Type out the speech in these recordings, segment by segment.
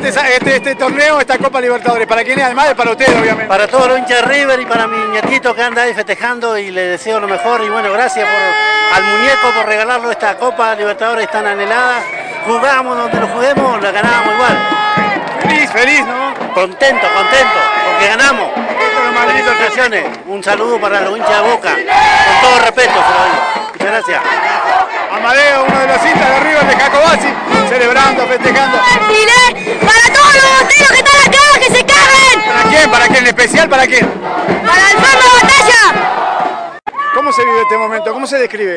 este torneo, esta Copa Libertadores? ¿Para quién es? Además de para ustedes, obviamente. Para todos los hinchas de River y para mi nietito que anda ahí festejando, y le deseo lo mejor. Y bueno, gracias al muñeco por regalarlo esta Copa Libertadores tan anhelada. Jugamos donde lo juguemos, la ganábamos igual. Feliz, ¿no? Contento, porque ganamos. Felicitaciones. Un saludo para los hinchas de Boca. Con todo respeto, se lo digo. Muchas gracias. Amadeo, uno de los hinchas de River de Jacobacci, celebrando, festejando. Para todos los boteros que están acá, que se caguen. ¿Para quién? ¿Para quién? ¿En especial para quién? Para el fondo de batalla. ¿Cómo se vive este momento? ¿Cómo se describe?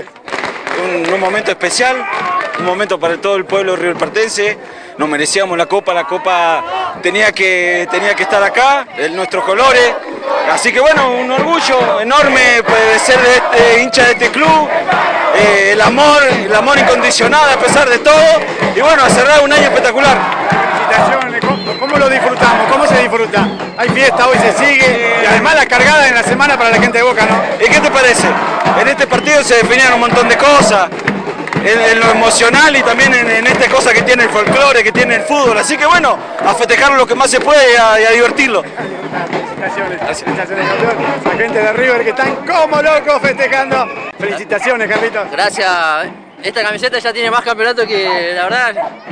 Un momento especial, un momento para todo el pueblo riverplatense. Nos merecíamos la Copa tenía que estar acá, en nuestros colores. Así que bueno, un orgullo enorme de ser hincha de este club. El amor incondicional a pesar de todo. Y bueno, a cerrar un año espectacular. Felicitaciones, ¿cómo lo disfrutamos? ¿Cómo se disfruta? Hay fiesta, hoy se sigue. Y además la cargada en la semana para la gente de Boca, ¿no? ¿Y qué te parece? En este partido se definían un montón de cosas. En lo emocional y también en esta cosa que tiene el folclore, que tiene el fútbol. Así que bueno, a festejar lo que más se puede y a divertirlo. Felicitaciones, campeón. La gente de River que están como locos festejando. Felicitaciones, Carlitos. Gracias. Esta camiseta ya tiene más campeonato que la verdad,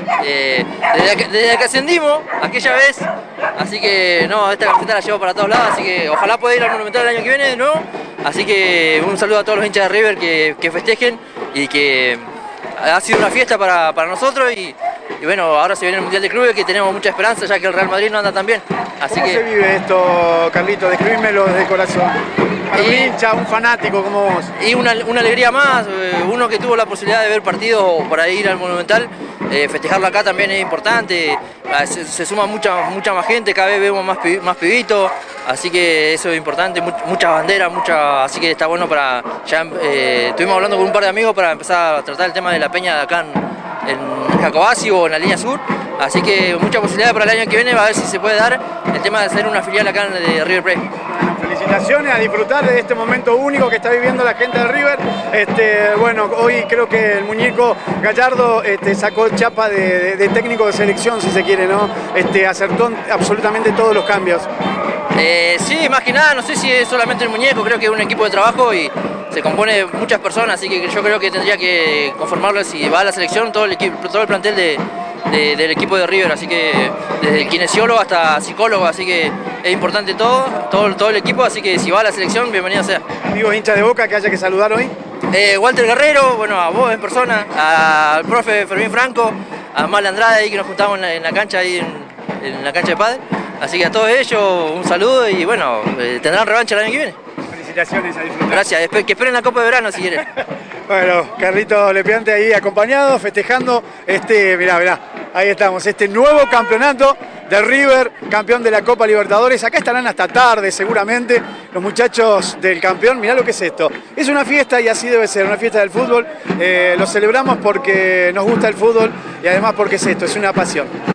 desde que ascendimos aquella vez. Así que no, esta camiseta la llevo para todos lados, así que ojalá pueda ir al Monumental el año que viene de nuevo. Así que un saludo a todos los hinchas de River que festejen y que ha sido una fiesta para nosotros y bueno, ahora se viene el Mundial de Clubes, que tenemos mucha esperanza ya que el Real Madrid no anda tan bien. Así ¿Cómo se vive esto, Carlito? Describímelo desde el corazón. Para un hincha, un fanático como vos. Y una alegría más, uno que tuvo la posibilidad de ver partidos para ir al Monumental, festejarlo acá también es importante, se suma mucha más gente, cada vez vemos más pibitos, así que eso es importante, muchas banderas, así que está bueno para, estuvimos hablando con un par de amigos para empezar a tratar el tema de la peña de acá en Jacobacci o en la línea sur, así que mucha posibilidad para el año que viene, va a ver si se puede dar el tema de hacer una filial acá de River Plate. Felicitaciones, a disfrutar de este momento único que está viviendo la gente de River. Bueno, hoy creo que el muñeco Gallardo sacó chapa de técnico de selección, si se quiere, ¿no? Acertó absolutamente todos los cambios. Sí, más que nada, no sé si es solamente el muñeco, creo que es un equipo de trabajo y se compone de muchas personas, así que yo creo que tendría que conformarlo, si va a la selección, todo el plantel del equipo de River, así que desde el kinesiólogo hasta psicólogo, así que es importante todo el equipo, así que si va a la selección, bienvenido sea. Amigos hinchas de Boca que haya que saludar hoy. Walter Guerrero, bueno, a vos en persona, al profe Fermín Franco, a Mal Andrade ahí que nos juntamos en la cancha ahí en la cancha de pádel, así que a todos ellos un saludo y bueno, tendrán revancha el año que viene. Felicitaciones, a disfrutar. Gracias, que esperen la Copa de Verano si quieren. Bueno, Carlitos Lepiante ahí acompañado, festejando mirá, ahí estamos, este nuevo campeonato de River, campeón de la Copa Libertadores. Acá estarán hasta tarde seguramente los muchachos del campeón. Mirá lo que es esto. Es una fiesta y así debe ser, una fiesta del fútbol. Lo celebramos porque nos gusta el fútbol y además porque es esto, es una pasión.